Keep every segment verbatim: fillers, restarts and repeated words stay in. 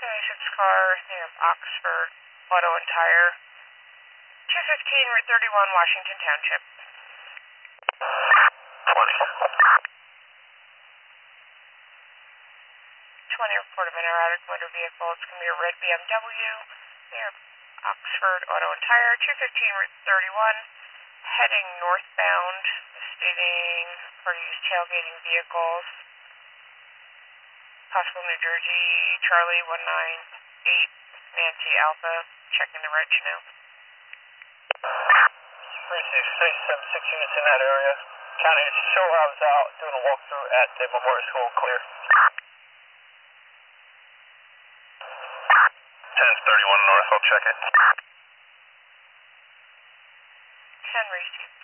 seventy-six car near Oxford Auto and Tire. two fifteen Route thirty-one, Washington Township. twenty. twenty report of an erratic motor vehicle. It's going to be a red B M W near Oxford Auto and Tire. two fifteen Route thirty-one, heading northbound, stating for use tailgating vehicles. Possible New Jersey, Charlie one nine eight, Nancy Alpha, checking the reg now. three six six, seven six units in that area. County, show I was out doing a walkthrough at the Memorial School, clear. ten thirty-one North, I'll check it. ten received.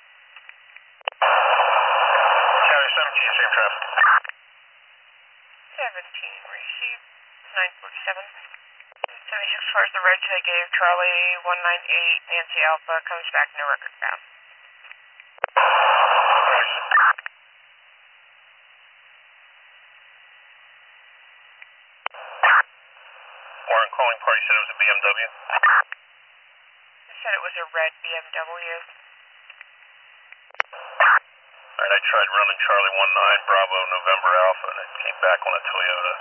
County seventeen, same traffic. seventeen received. nine forty-seven. seventy-six cars the reg they gave. Charlie one nine eight, Nancy Alpha, comes back, no record found. Warren calling party said it was a B M W. They said it was a red B M W. Alright, I tried running Charlie one nine Bravo November Alpha and it came back on a Toyota.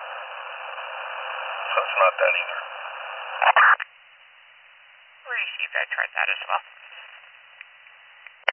So it's not that either. Received, I tried that as well.